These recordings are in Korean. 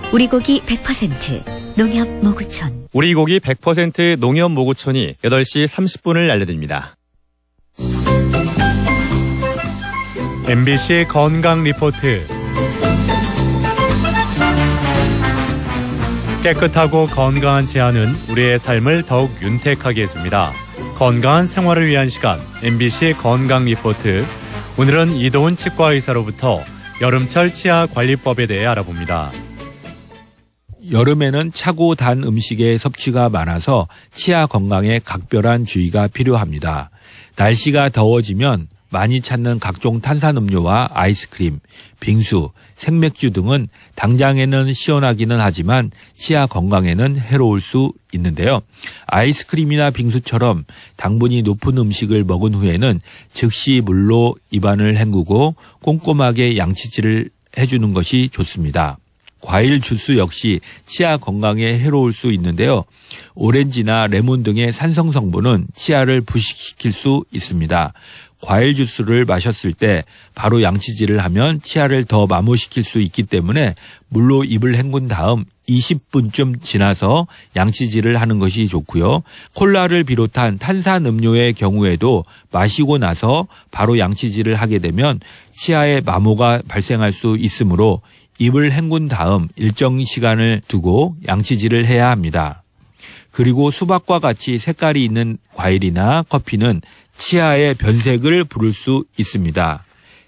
우리 고기 100% 농협 모구촌. 우리 고기 100% 농협 모구촌이 8시 30분을 알려드립니다. MBC 건강 리포트. 깨끗하고 건강한 치아는 우리의 삶을 더욱 윤택하게 해줍니다. 건강한 생활을 위한 시간, MBC 건강 리포트. 오늘은 이도훈 치과의사로부터 여름철 치아 관리법에 대해 알아봅니다. 여름에는 차고 단 음식의 섭취가 많아서 치아 건강에 각별한 주의가 필요합니다. 날씨가 더워지면 많이 찾는 각종 탄산음료와 아이스크림, 빙수, 생맥주 등은 당장에는 시원하기는 하지만 치아 건강에는 해로울 수 있는데요. 아이스크림이나 빙수처럼 당분이 높은 음식을 먹은 후에는 즉시 물로 입안을 헹구고 꼼꼼하게 양치질을 해주는 것이 좋습니다. 과일 주스 역시 치아 건강에 해로울 수 있는데요. 오렌지나 레몬 등의 산성 성분은 치아를 부식시킬 수 있습니다. 과일 주스를 마셨을 때 바로 양치질을 하면 치아를 더 마모시킬 수 있기 때문에 물로 입을 헹군 다음 20분쯤 지나서 양치질을 하는 것이 좋고요. 콜라를 비롯한 탄산음료의 경우에도 마시고 나서 바로 양치질을 하게 되면 치아에 마모가 발생할 수 있으므로 입을 헹군 다음 일정 시간을 두고 양치질을 해야 합니다. 그리고 수박과 같이 색깔이 있는 과일이나 커피는 치아의 변색을 부를 수 있습니다.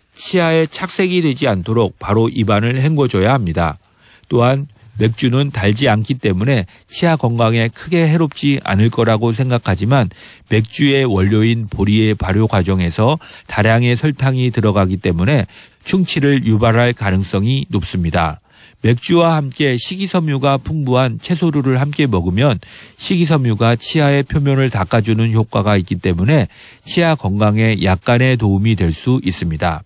치아에 착색이 되지 않도록 바로 입안을 헹궈줘야 합니다. 또한 맥주는 달지 않기 때문에 치아 건강에 크게 해롭지 않을 거라고 생각하지만 맥주의 원료인 보리의 발효 과정에서 다량의 설탕이 들어가기 때문에 충치를 유발할 가능성이 높습니다. 맥주와 함께 식이섬유가 풍부한 채소류를 함께 먹으면 식이섬유가 치아의 표면을 닦아주는 효과가 있기 때문에 치아 건강에 약간의 도움이 될 수 있습니다.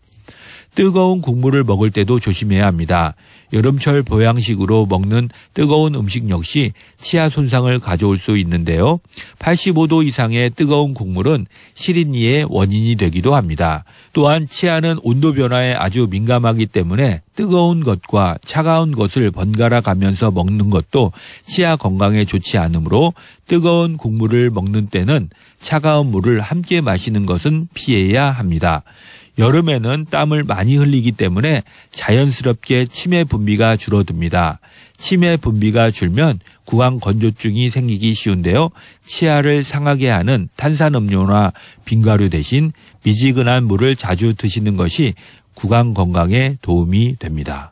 뜨거운 국물을 먹을 때도 조심해야 합니다. 여름철 보양식으로 먹는 뜨거운 음식 역시 치아 손상을 가져올 수 있는데요. 85도 이상의 뜨거운 국물은 시린니의 원인이 되기도 합니다. 또한 치아는 온도 변화에 아주 민감하기 때문에 뜨거운 것과 차가운 것을 번갈아 가면서 먹는 것도 치아 건강에 좋지 않으므로 뜨거운 국물을 먹는 때는 차가운 물을 함께 마시는 것은 피해야 합니다. 여름에는 땀을 많이 흘리기 때문에 자연스럽게 치매 분비가 줄어듭니다. 치매 분비가 줄면 구강 건조증이 생기기 쉬운데요. 치아를 상하게 하는 탄산음료나 빙과류 대신 미지근한 물을 자주 드시는 것이 구강 건강에 도움이 됩니다.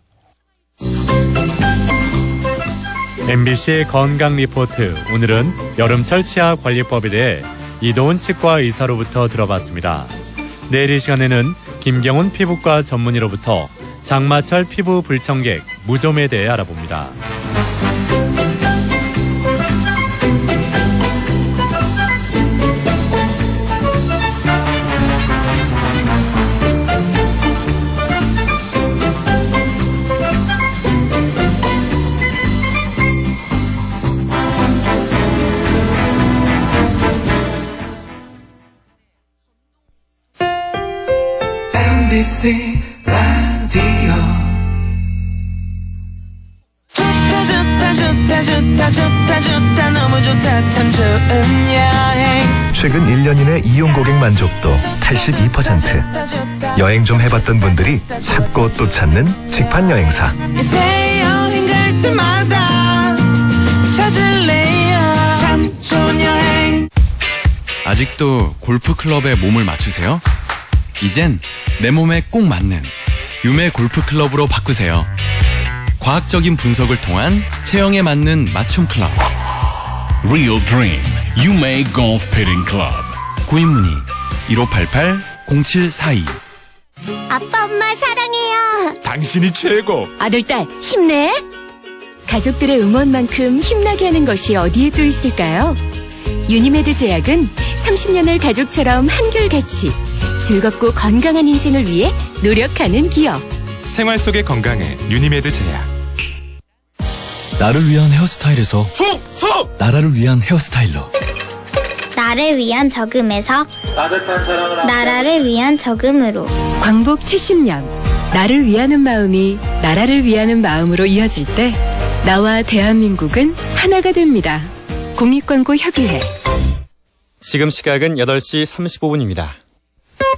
MBC 건강 리포트. 오늘은 여름철 치아 관리법에 대해 이도훈 치과 의사로부터 들어봤습니다. 내일 이 시간에는 김경훈 피부과 전문의로부터 장마철 피부 불청객, 무좀에 대해 알아봅니다. MBC 라디오 좋다 너무 좋다 참 좋은 여행. 최근 1년 이내 이용 고객 만족도 82%. 여행 좀 해봤던 분들이 찾고 또 찾는 직판 여행사. 이제 여행 갈 때마다 찾을래요 참 좋은 여행. 아직도 골프클럽에 몸을 맞추세요? 이젠 내 몸에 꼭 맞는 유메 골프클럽으로 바꾸세요. 과학적인 분석을 통한 체형에 맞는 맞춤 클럽. Real Dream 유메 골프 피팅 클럽. 구입문의 1588-0742. 아빠 엄마 사랑해요. 당신이 최고. 아들 딸 힘내. 가족들의 응원만큼 힘나게 하는 것이 어디에 또 있을까요? 유니메드 제약은 30년을 가족처럼 한결같이 즐겁고 건강한 인생을 위해 노력하는 기업. 생활 속의 건강에 유니메드 제약. 나를 위한 헤어스타일에서 나라를 위한 헤어스타일러. 나를 위한 저금에서 나라를 위한 저금으로. 광복 70년. 나를 위하는 마음이 나라를 위하는 마음으로 이어질 때 나와 대한민국은 하나가 됩니다. 공익광고협의회. 지금 시각은 8시 35분입니다.